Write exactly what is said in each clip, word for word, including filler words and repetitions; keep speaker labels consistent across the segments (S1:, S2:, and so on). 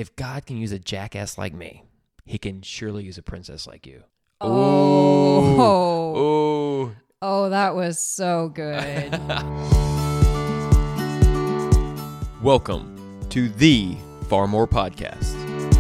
S1: if God can use a jackass like me, he can surely use a princess like you.
S2: Oh.
S1: Ooh.
S2: Oh, that was so good.
S1: Welcome to the Far More Podcast.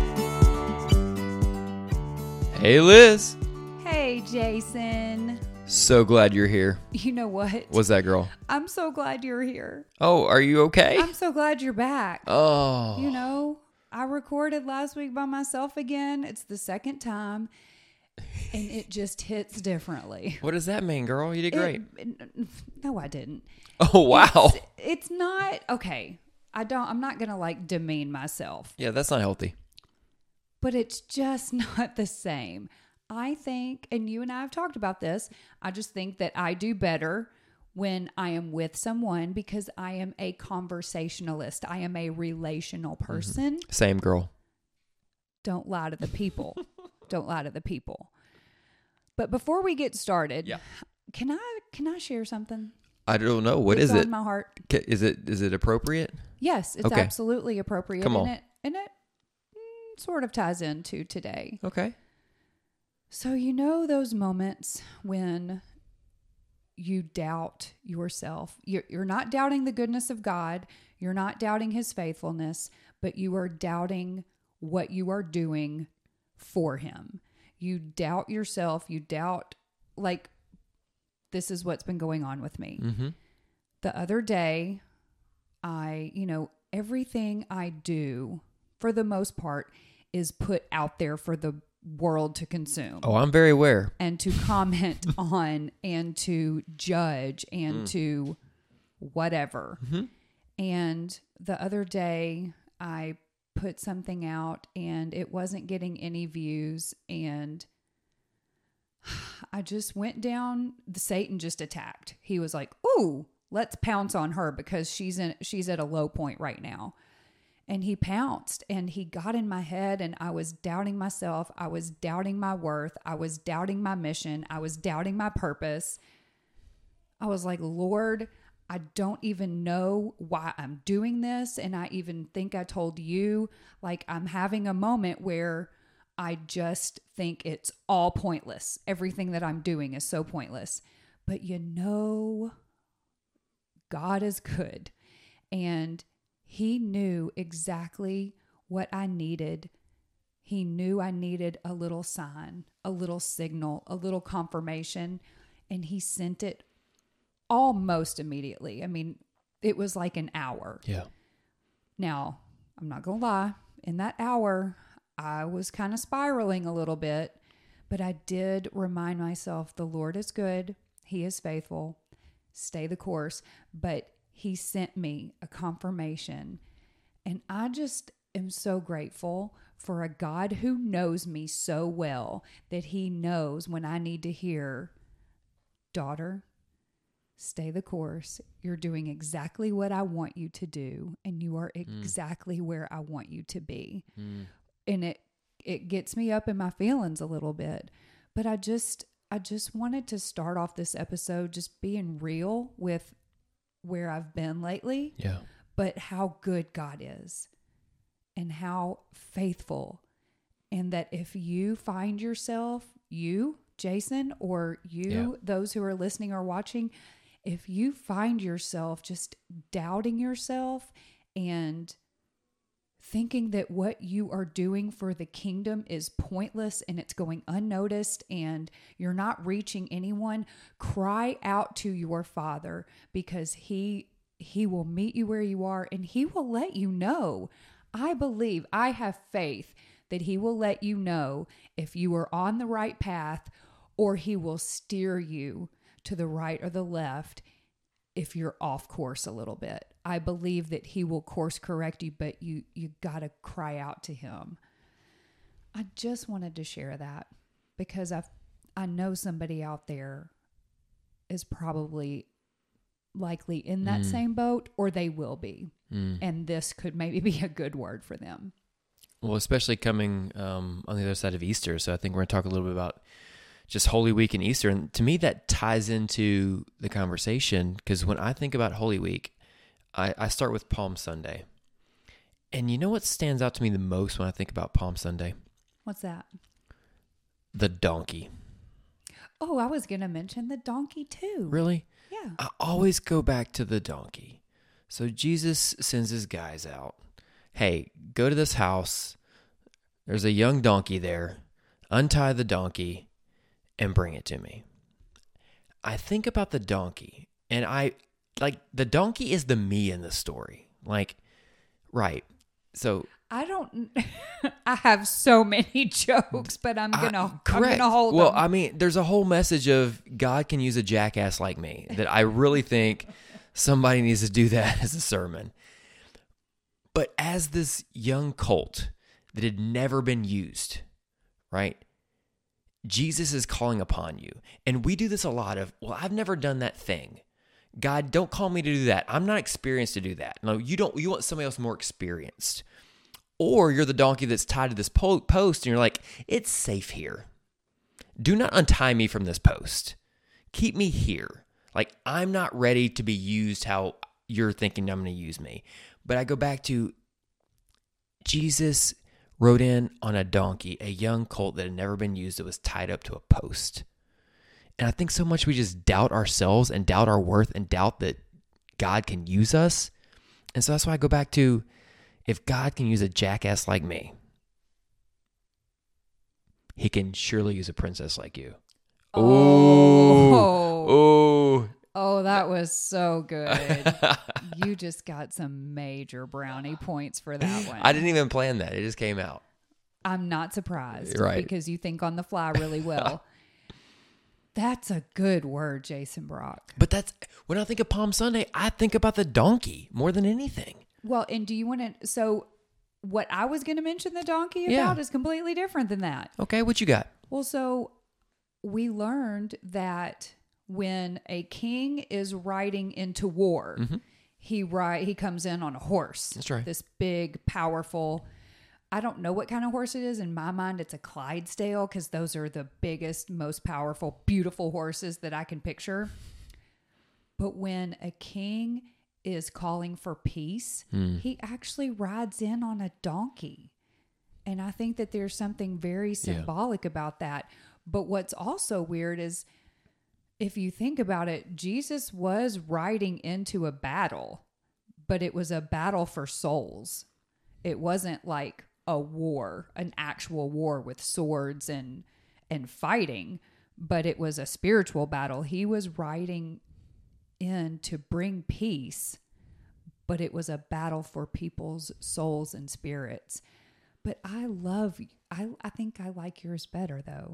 S1: Hey, Liz.
S2: Hey, Jason.
S1: So glad you're here.
S2: You know what?
S1: What's that, girl?
S2: I'm so glad you're here.
S1: Oh, are you okay?
S2: I'm so glad you're back.
S1: Oh.
S2: You know, I recorded last week by myself again. It's the second time, and it just hits differently.
S1: What does that mean, girl? You did
S2: It-
S1: great.
S2: it- no, I didn't.
S1: Oh, wow.
S2: It's, it's not, okay, I don't, I'm not going to like demean myself,
S1: Yeah, that's not healthy.
S2: but it's just not the same. I think, and you and I have talked about this, I just think that I do better when I am with someone because I am a conversationalist. I am a relational person.
S1: Same, girl.
S2: Don't lie to the people. Don't lie to the people. But before we get started,
S1: Yeah.
S2: can I can I share something?
S1: I don't know. What
S2: It's
S1: is
S2: on
S1: it?
S2: my heart.
S1: Ca- Is it is it appropriate?
S2: Yes, it's
S1: Okay.
S2: absolutely appropriate.
S1: Come
S2: and
S1: on.
S2: it and it mm, sort of ties into today.
S1: Okay.
S2: So you know those moments when you doubt yourself. You're, you're not doubting the goodness of God. You're not doubting his faithfulness, but you are doubting what you are doing for him. You doubt yourself. You doubt, like, this is what's been going on with me.
S1: Mm-hmm.
S2: The other day, I, you know, everything I do, for the most part, is put out there for the world to consume
S1: Oh, I'm very aware.
S2: and to comment on and to judge and
S1: Mm.
S2: to whatever.
S1: Mm-hmm.
S2: And the other day, I put something out and it wasn't getting any views, and I just went down. The Satan just attacked. He was like, "Ooh, let's pounce on her because she's in she's at a low point right now." And he pounced and he got in my head, and I was doubting myself. I was doubting my worth. I was doubting my mission. I was doubting my purpose. I was like, "Lord, I don't even know why I'm doing this." And I even think I told you, like, I'm having a moment where I just think it's all pointless. Everything that I'm doing is so pointless. But you know, God is good. And he knew exactly what I needed. He knew I needed a little sign, a little signal, a little confirmation. And he sent it almost immediately. I mean, it was like an hour.
S1: Yeah.
S2: Now, I'm not going to lie. In that hour, I was kind of spiraling a little bit, but I did remind myself the Lord is good. He is faithful. Stay the course. But he sent me a confirmation. And I just am so grateful for a God who knows me so well that he knows when I need to hear, "Daughter, stay the course. You're doing exactly what I want you to do, and you are exactly mm. where I want you to be." Mm. And it it gets me up in my feelings a little bit. But I just I just wanted to start off this episode just being real with where I've been lately.
S1: Yeah.
S2: But how good God is and how faithful. And that if you find yourself, you, Jason, or you,
S1: Yeah.
S2: those who are listening or watching, if you find yourself just doubting yourself and thinking that what you are doing for the kingdom is pointless and it's going unnoticed and you're not reaching anyone, cry out to your Father, because he he will meet you where you are and he will let you know. I believe, I have faith that he will let you know if you are on the right path, or he will steer you to the right or the left if you're off course a little bit. I believe that he will course correct you, but you you got to cry out to him. I just wanted to share that because I I know somebody out there is probably likely in that
S1: Mm.
S2: same boat, or they will be.
S1: Mm.
S2: And this could maybe be a good word for them.
S1: Well, especially coming um, on the other side of Easter. So I think we're going to talk a little bit about just Holy Week and Easter. And to me, that ties into the conversation, because when I think about Holy Week, I, I start with Palm Sunday. And you know what stands out to me the most when I think about Palm Sunday?
S2: What's that?
S1: The donkey.
S2: Oh, I was going to mention the donkey too.
S1: Really?
S2: Yeah.
S1: I always go back to the donkey. So Jesus sends his guys out. Hey, go to this house. There's a young donkey there. Untie the donkey and bring it to me. I think about the donkey, and I, like, the donkey is the me in the story. Like, right. So
S2: I don't, I have so many jokes, but I'm going to, I'm going to hold
S1: Well,
S2: them.
S1: I mean, there's a whole message of God can use a jackass like me that I really think somebody needs to do that as a sermon. But as this young colt that had never been used, right? Jesus is calling upon you. And we do this a lot of, well, I've never done that thing. God, don't call me to do that. I'm not experienced to do that. No, you don't. You want somebody else more experienced. Or you're the donkey that's tied to this po- post and you're like, it's safe here. Do not untie me from this post. Keep me here. Like, I'm not ready to be used how you're thinking I'm going to use me. But I go back to Jesus rode in on a donkey, a young colt that had never been used, that was tied up to a post. And I think so much we just doubt ourselves and doubt our worth and doubt that God can use us. And so that's why I go back to, if God can use a jackass like me, he can surely use a princess like you.
S2: Oh.
S1: Oh.
S2: Oh, that was so good. You just got some major brownie points for that one.
S1: I didn't even plan that. It just came out.
S2: I'm not surprised.
S1: Right.
S2: Because you think on the fly really well. That's a good word, Jason Brock.
S1: But that's, when I think of Palm Sunday, I think about the donkey more than anything.
S2: Well, and do you want to, so what I was going to mention the donkey about
S1: Yeah.
S2: is completely different than that.
S1: Okay, what you got?
S2: Well, so we learned that when a king is riding into war,
S1: Mm-hmm.
S2: he ride, he comes in on a horse.
S1: That's right.
S2: This big, powerful, I don't know what kind of horse it is. In my mind, it's a Clydesdale because those are the biggest, most powerful, beautiful horses that I can picture. But when a king is calling for peace,
S1: Mm.
S2: he actually rides in on a donkey. And I think that there's something very symbolic yeah. about that. But what's also weird is, if you think about it, Jesus was riding into a battle, but it was a battle for souls. It wasn't like a war, an actual war with swords and and fighting, but it was a spiritual battle. He was riding in to bring peace, but it was a battle for people's souls and spirits. But I love, I, I think I like yours better though,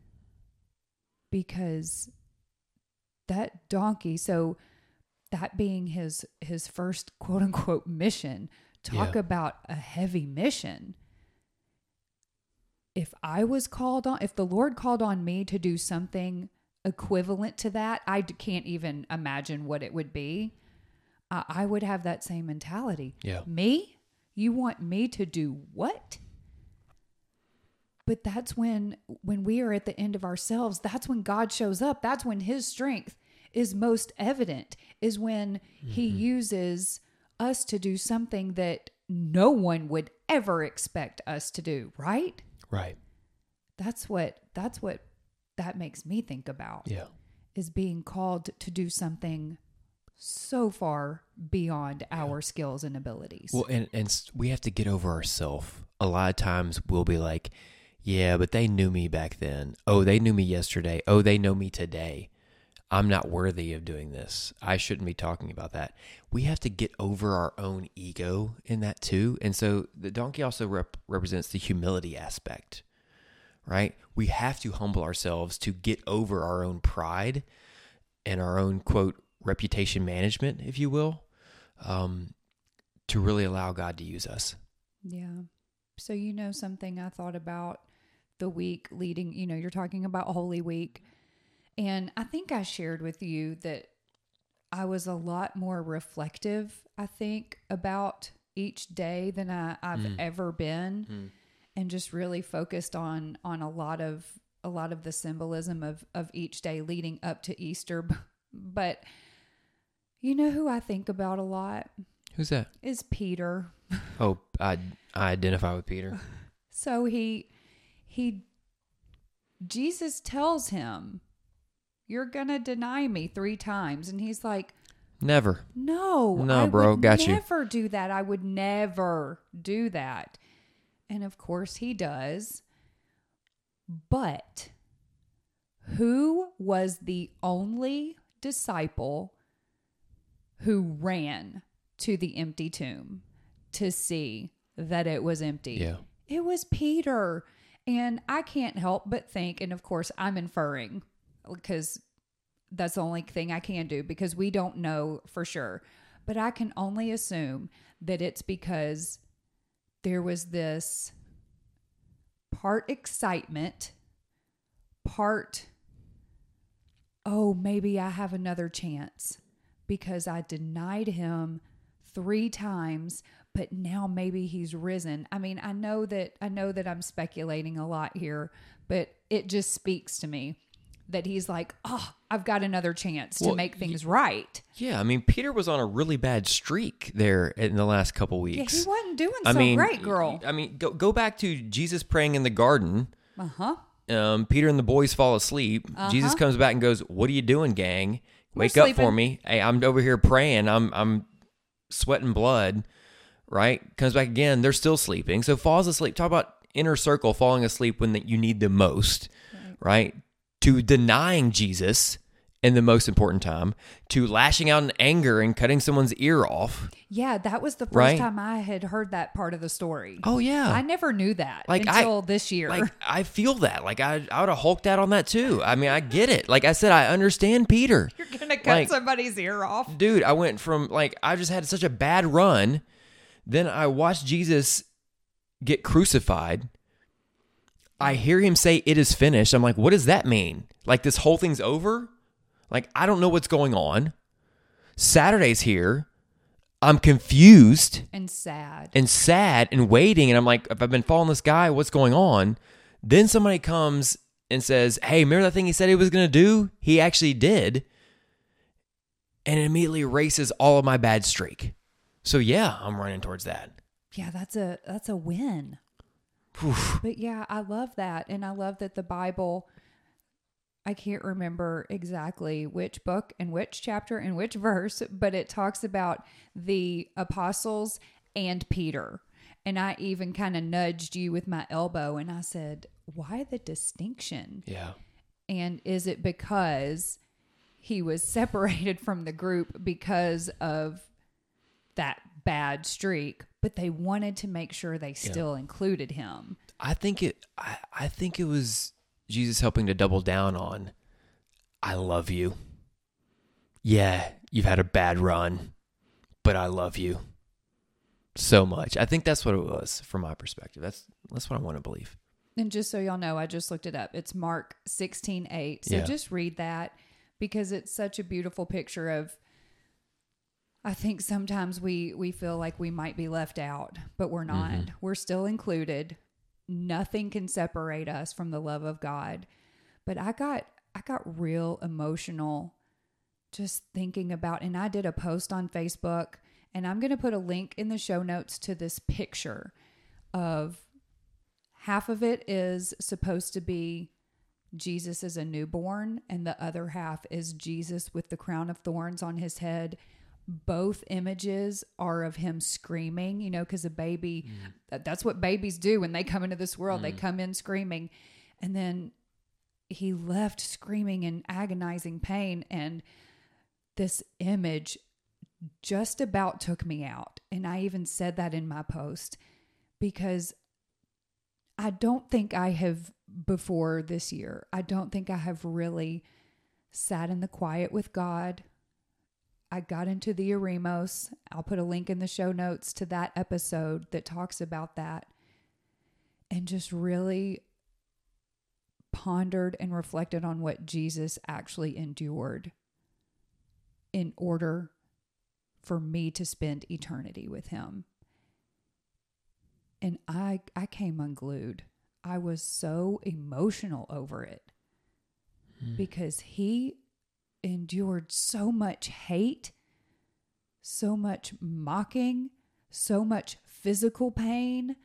S2: because that donkey, so that being his his first quote unquote mission, talk
S1: Yeah.
S2: about a heavy mission. If I was called on, if the Lord called on me to do something equivalent to that, I d- can't even imagine what it would be. Uh, I would have that same mentality.
S1: Yeah.
S2: Me? You want me to do what? But that's when, when we are at the end of ourselves, that's when God shows up. That's when his strength is most evident, is when mm-hmm. he uses us to do something that no one would ever expect us to do, right?
S1: Right.
S2: That's what, that's what that makes me think about.
S1: Yeah.
S2: Is being called to do something so far beyond our skills and abilities.
S1: Well, and, and we have to get over ourselves. A lot of times we'll be like, yeah, but they knew me back then. Oh, they knew me yesterday. Oh, they know me today. I'm not worthy of doing this. I shouldn't be talking about that. We have to get over our own ego in that too. And so the donkey also rep- represents the humility aspect, right? We have to humble ourselves to get over our own pride and our own, quote, reputation management, if you will, um, to really allow God to use us.
S2: Yeah. So, you know, something I thought about the week leading, you know, you're talking about Holy Week. And I think I shared with you that I was a lot more reflective, I think, about each day than I, I've mm. ever been. Mm. And just really focused on on a lot of a lot of the symbolism of, of each day leading up to Easter. But you know who I think about a lot?
S1: Who's that?
S2: Is Peter.
S1: Oh, I I identify with Peter.
S2: So he he Jesus tells him, "You're gonna deny me three times," and he's like,
S1: Never.
S2: "No,
S1: No,
S2: I
S1: bro,
S2: would
S1: got you.
S2: never do that. I would never do that." And of course he does. But who was the only disciple who ran to the empty tomb to see that it was empty?
S1: Yeah.
S2: It was Peter. And I can't help but think, and of course I'm inferring because that's the only thing I can do because we don't know for sure. But I can only assume that it's because there was this part excitement, part, oh, maybe I have another chance because I denied him three times, but now maybe he's risen. I mean, I know that I know that I'm speculating a lot here, but it just speaks to me that he's like, oh, I've got another chance
S1: Well,
S2: to make things right.
S1: Yeah, I mean, Peter was on a really bad streak there in the last couple
S2: Yeah,
S1: weeks.
S2: he wasn't doing
S1: I
S2: so
S1: mean,
S2: great, girl.
S1: I mean, go go back to Jesus praying in the garden.
S2: Uh-huh.
S1: Um, Peter and the boys fall asleep.
S2: Uh-huh.
S1: Jesus comes back and goes, "What are you doing, gang?
S2: We're
S1: Wake up for
S2: sleeping."
S1: me. Hey, I'm over here praying. I'm I'm sweating blood." Right? Comes back again. They're still sleeping. So falls asleep. Talk about inner circle falling asleep when you need them most.
S2: Right.
S1: Right? To denying Jesus in the most important time, to lashing out in anger and cutting someone's ear off.
S2: Yeah, that was the first
S1: Right?
S2: time I had heard that part of the story.
S1: Oh yeah.
S2: I never knew that
S1: Like, I-
S2: until this year.
S1: Like I feel that. Like I, I would have hulked out on that too. I mean, I get it. Like I said, I understand Peter.
S2: You're going to cut
S1: like-
S2: somebody's ear off.
S1: Dude, I went from like I just had such a bad run. Then I watched Jesus get crucified. I hear him say, "It is finished." I'm like, what does that mean? Like this whole thing's over? Like I don't know what's going on. Saturday's here. I'm confused
S2: And sad.
S1: and sad and waiting. And I'm like, if I've been following this guy, what's going on? Then somebody comes and says, "Hey, remember that thing he said he was going to do? He actually did." And it immediately erases all of my bad streak. So yeah, I'm running towards that.
S2: Yeah, that's a that's a win.
S1: Oof.
S2: But yeah, I love that. And I love that the Bible, I can't remember exactly which book and which chapter and which verse, but it talks about the apostles and Peter. And I even kind of nudged you with my elbow and I said, why the distinction?
S1: Yeah.
S2: And is it because he was separated from the group because of that bad streak, but they wanted to make sure they still yeah. included him?
S1: I think it I, I think it was Jesus helping to double down on, I love you. Yeah, you've had a bad run, but I love you so much. I think that's what it was from my perspective. That's that's what I want to believe.
S2: And just so y'all know, I just looked it up. It's Mark sixteen eight. So
S1: yeah.
S2: just read that because it's such a beautiful picture of, I think sometimes we, we feel like we might be left out, but we're not. Mm-hmm. We're still included. Nothing can separate us from the love of God. But I got I got real emotional just thinking about, and I did a post on Facebook, and I'm going to put a link in the show notes to this picture of half of it is supposed to be Jesus as a newborn, and the other half is Jesus with the crown of thorns on his head. Both images are of him screaming, you know, because a baby, mm. that's what babies do when they come into this world. Mm. They come in screaming. And then he left screaming in agonizing pain. And this image just about took me out. And I even said that in my post because I don't think I have before this year, I don't think I have really sat in the quiet with God. I got into the Eremos. I'll put a link in the show notes to that episode that talks about that. And just really pondered and reflected on what Jesus actually endured in order for me to spend eternity with him. And I, I came unglued. I was so emotional over it mm. because he endured so much hate, so much mocking, so much physical pain.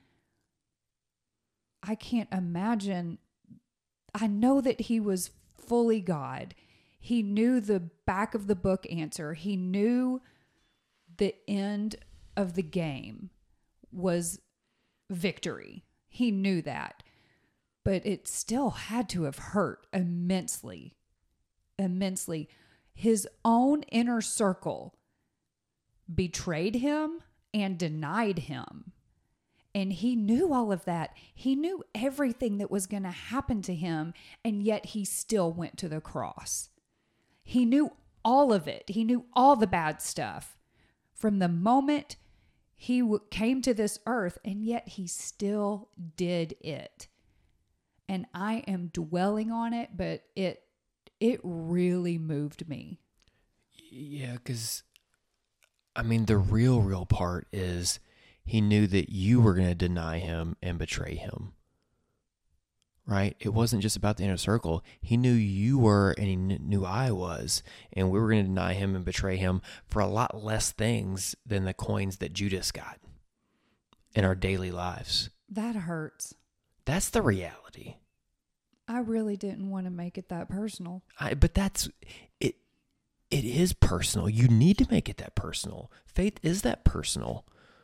S2: I can't imagine. I know that he was fully God. He knew the back of the book answer. He knew the end of the game was victory. He knew that. But it still had to have hurt immensely. Immensely. His own inner circle betrayed him and denied him. And he knew all of that. He knew everything that was going to happen to him, and yet he still went to the cross. He knew all of it. He knew all the bad stuff from the moment he w- came to this earth, and yet he still did it. And I am dwelling on it, but it it really moved me.
S1: Yeah, because, I mean, the real, real part is he knew that you were going to deny him and betray him, right? It wasn't just about the inner circle. He knew you were, and he kn- knew I was, and we were going to deny him and betray him for a lot less things than the coins that Judas got in our daily lives.
S2: That hurts.
S1: That's the reality.
S2: I really didn't want to make it that personal.
S1: I, but that's it. It is personal. You need to make it that personal. Faith is that personal.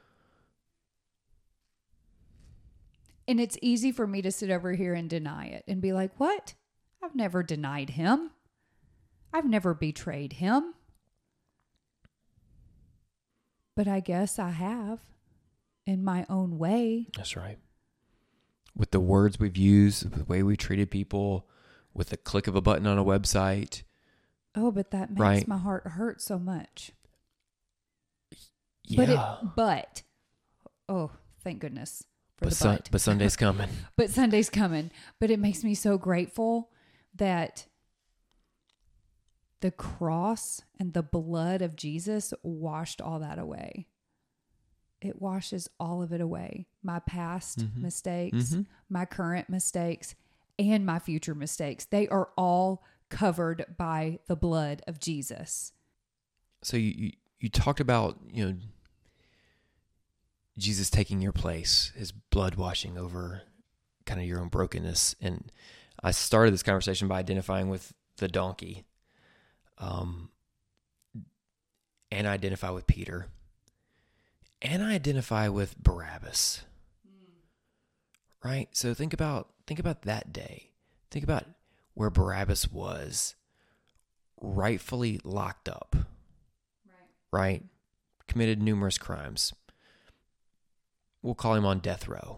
S2: And it's easy for me to sit over here and deny it and be like, what? I've never denied him. I've never betrayed him. But I guess I have in my own way.
S1: That's right. With the words we've used, the way we treated people, with the click of a button on a website.
S2: Oh, but that makes
S1: right.
S2: my heart hurt so much.
S1: Yeah.
S2: But, it, but, oh, thank goodness for
S1: but
S2: the
S1: sun,
S2: but.
S1: But Sunday's coming.
S2: But Sunday's coming. But it makes me so grateful that the cross and the blood of Jesus washed all that away. It washes all of it away. My past
S1: mm-hmm.
S2: mistakes,
S1: mm-hmm.
S2: my current mistakes, and my future mistakes. They are all covered by the blood of Jesus.
S1: So you, you, you talked about, you know, Jesus taking your place, his blood washing over kind of your own brokenness. And I started this conversation by identifying with the donkey. Um, and I identify with Peter. And I identify with Barabbas. Mm. Right? So think about think about that day. Think about where Barabbas was rightfully locked up. Right. Right? Committed numerous crimes. We'll call him on death row.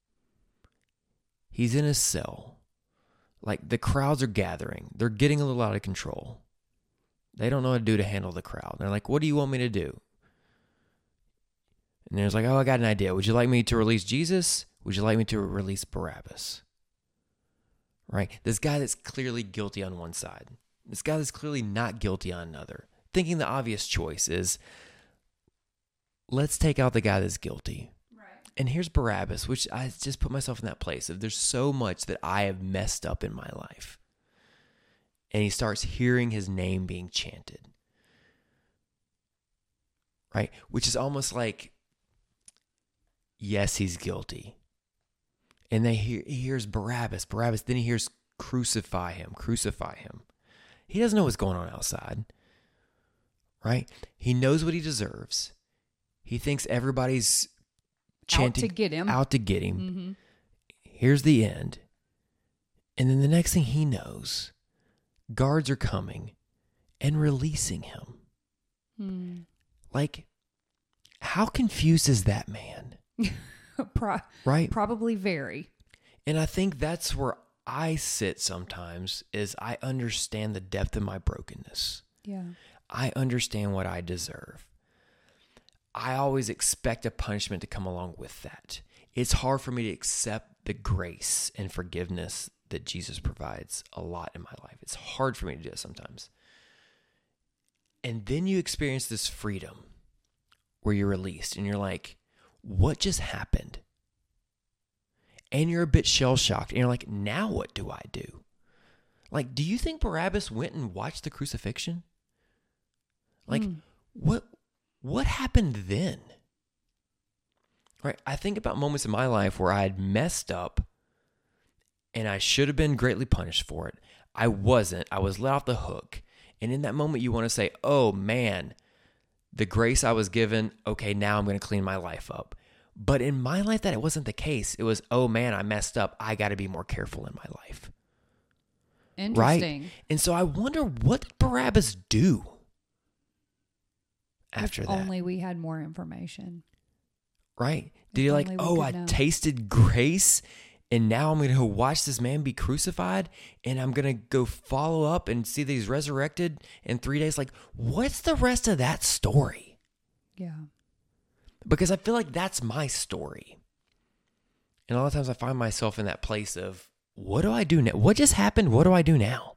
S1: He's in his cell. Like, the crowds are gathering. They're getting a little out of control. They don't know what to do to handle the crowd. They're like, what do you want me to do? And there's like, oh, I got an idea. Would you like me to release Jesus? Would you like me to release Barabbas? Right? This guy that's clearly guilty on one side. This guy that's clearly not guilty on another. Thinking the obvious choice is, let's take out the guy that's guilty. Right. And here's Barabbas, which I just put myself in that place of there's so much that I have messed up in my life. And he starts hearing his name being chanted. Right? Which is almost like, yes, he's guilty. And they hear, he hears Barabbas, Barabbas. Then he hears crucify him, crucify him. He doesn't know what's going on outside. Right? He knows what he deserves. He thinks everybody's chanting.
S2: Out to get him.
S1: Out to get him.
S2: Mm-hmm.
S1: Here's the end. And then the next thing he knows, guards are coming and releasing him.
S2: Hmm.
S1: Like, how confused is that man?
S2: Pro-
S1: right?
S2: Probably very.
S1: And I think that's where I sit sometimes, is I understand the depth of my brokenness.
S2: Yeah.
S1: I understand what I deserve. I always expect a punishment to come along with that. It's hard for me to accept the grace and forgiveness that Jesus provides a lot in my life. It's hard for me to do it sometimes. And then you experience this freedom where you're released and you're like, what just happened? And you're a bit shell-shocked and you're like, now what do I do? Like, do you think Barabbas went and watched the crucifixion? Like, mm. what what happened then? Right? I think about moments in my life where I had messed up and I should have been greatly punished for it. I wasn't. I was let off the hook. And in that moment, you want to say, oh man, the grace I was given, okay, now I'm going to clean my life up. But in my life, that it wasn't the case. It was, oh man, I messed up. I got to be more careful in my life.
S2: Interesting.
S1: Right? And so I wonder, what did Barabbas do after
S2: if
S1: that?
S2: Only we had more information.
S1: Right? Did
S2: If
S1: he like,
S2: only we
S1: oh,
S2: could
S1: I
S2: know.
S1: tasted grace and now I'm going to go watch this man be crucified and I'm going to go follow up and see that he's resurrected in three days? Like, what's the rest of that story?
S2: Yeah.
S1: Because I feel like that's my story. And a lot of times I find myself in that place of, what do I do now? What just happened? What do I do now?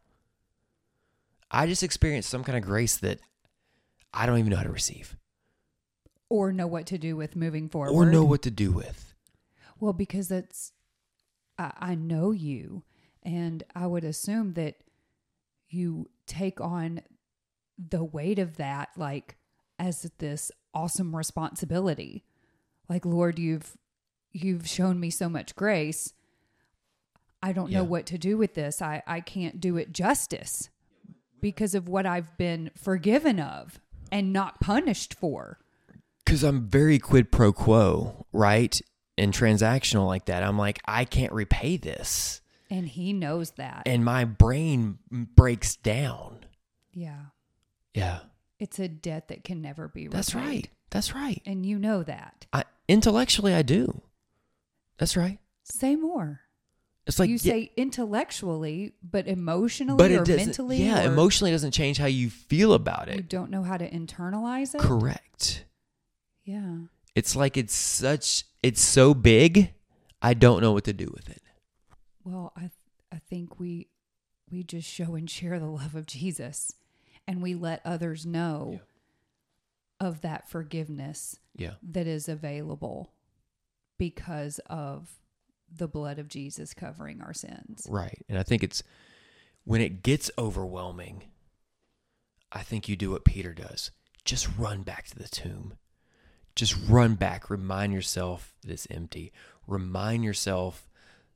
S1: I just experienced some kind of grace that I don't even know how to receive.
S2: Or know what to do with moving forward.
S1: Or know what to do with.
S2: Well, because it's, I, I know you, and I would assume that you take on the weight of that, like, as this awesome responsibility. Like, Lord, you've, you've shown me so much grace. I don't
S1: Yeah.
S2: know what to do with this. I, I can't do it justice because of what I've been forgiven of and not punished for.
S1: Because I'm very quid pro quo, right? And transactional like that. I'm like, I can't repay this.
S2: And he knows that.
S1: And my brain breaks down.
S2: Yeah.
S1: Yeah.
S2: It's a debt that can never be repaid.
S1: That's right. That's right.
S2: And you know that.
S1: I, intellectually, I do. That's right.
S2: Say more.
S1: It's like
S2: you
S1: yeah,
S2: say intellectually, but emotionally
S1: but it
S2: or
S1: doesn't,
S2: mentally.
S1: yeah,
S2: or
S1: emotionally doesn't change how you feel about
S2: You
S1: it.
S2: don't know how to internalize it.
S1: Correct.
S2: Yeah.
S1: It's like it's such, it's so big, I don't know what to do with it.
S2: Well, I th- I think we we just show and share the love of Jesus, and we let others know of that forgiveness
S1: Yeah.
S2: that is available because of the blood of Jesus covering our sins.
S1: Right. And I think it's when it gets overwhelming, I think you do what Peter does. Just run back to the tomb. Just run back. Remind yourself that it's empty. Remind yourself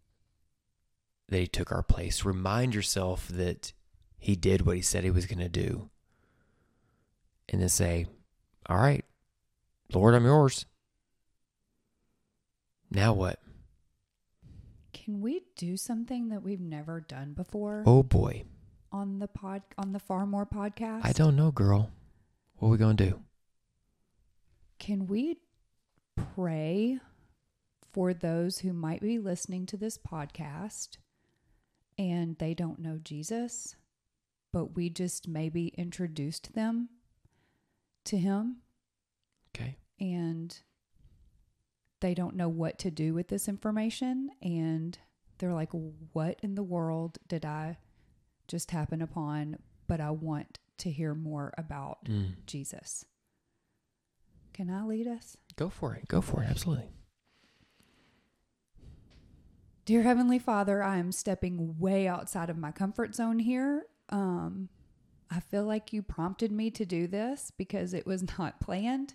S1: that he took our place. Remind yourself that he did what he said he was going to do. And then say, all right, Lord, I'm yours. Now what?
S2: Can we do something that we've never done before
S1: Oh boy.
S2: on the pod on the Far More podcast?
S1: I don't know, girl. What are we going to do?
S2: Can we pray for those who might be listening to this podcast and they don't know Jesus, but we just maybe introduced them to him
S1: Okay.
S2: and they don't know what to do with this information and they're like, what in the world did I just happen upon? But I want to hear more about
S1: Mm.
S2: Jesus. Can I lead us?
S1: Go for it. Go for it. Absolutely.
S2: Dear Heavenly Father, I am stepping way outside of my comfort zone here. Um, I feel like you prompted me to do this because it was not planned.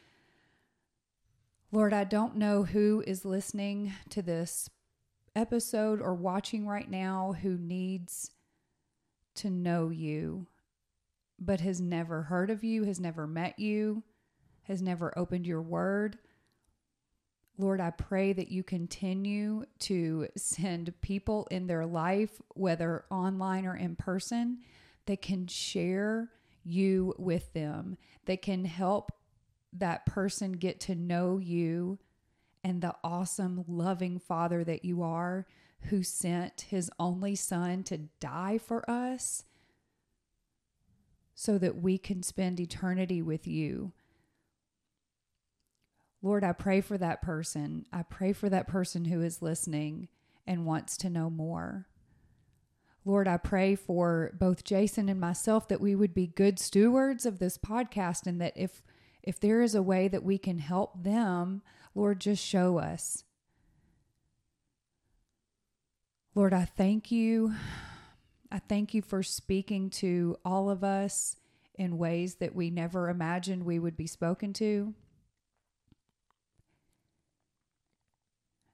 S2: Lord, I don't know who is listening to this episode or watching right now who needs to know you, but has never heard of you, has never met you, has never opened your word. Lord, I pray that you continue to send people in their life, whether online or in person, that can share you with them, that can help that person get to know you and the awesome, loving Father that you are, who sent his only Son to die for us so that we can spend eternity with you. Lord, I pray for that person. I pray for that person who is listening and wants to know more. Lord, I pray for both Jason and myself that we would be good stewards of this podcast and that if if there is a way that we can help them, Lord, just show us. Lord, I thank you. I thank you for speaking to all of us in ways that we never imagined we would be spoken to.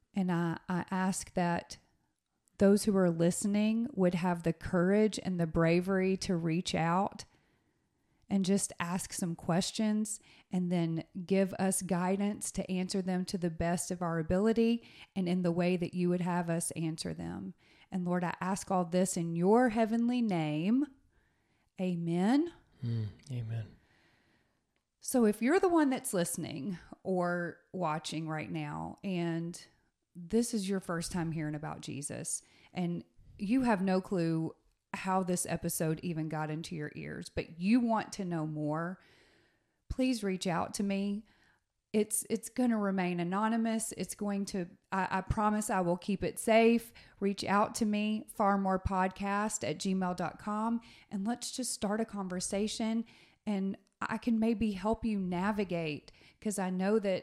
S2: And I, I ask that those who are listening would have the courage and the bravery to reach out and just ask some questions and then give us guidance to answer them to the best of our ability and in the way that you would have us answer them. And Lord, I ask all this in your heavenly name. Amen.
S1: Mm, amen.
S2: So if you're the one that's listening or watching right now, and this is your first time hearing about Jesus, and you have no clue how this episode even got into your ears, but you want to know more, please reach out to me. It's it's going to remain anonymous. It's going to, I, I promise I will keep it safe. Reach out to me, farmorepodcast at gmail dot com, and let's just start a conversation, and I can maybe help you navigate, because I know that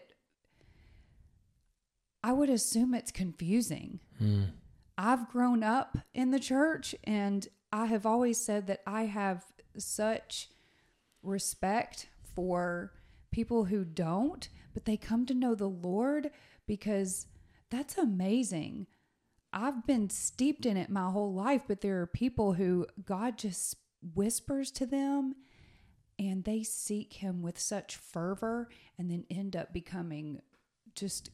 S2: I would assume it's confusing.
S1: Mm.
S2: I've grown up in the church, and I have always said that I have such respect for people who don't, but they come to know the Lord, because that's amazing. I've been steeped in it my whole life, but there are people who God just whispers to them and they seek him with such fervor and then end up becoming just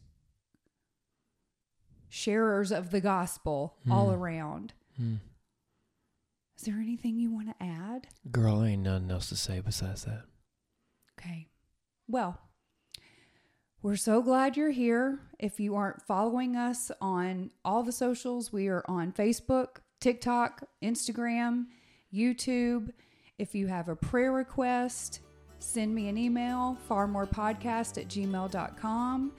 S2: sharers of the gospel mm. all around. Mm. Is there anything you want to add?
S1: Girl, ain't nothing else to say besides that.
S2: Okay. Well, we're so glad you're here. If you aren't following us on all the socials, we are on Facebook, TikTok, Instagram, YouTube. If you have a prayer request, send me an email, farmorepodcast at gmail dot com.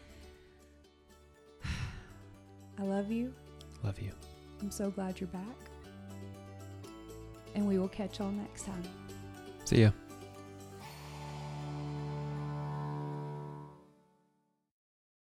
S2: I love you.
S1: Love you.
S2: I'm so glad you're back. And we will catch y'all next time.
S1: See ya.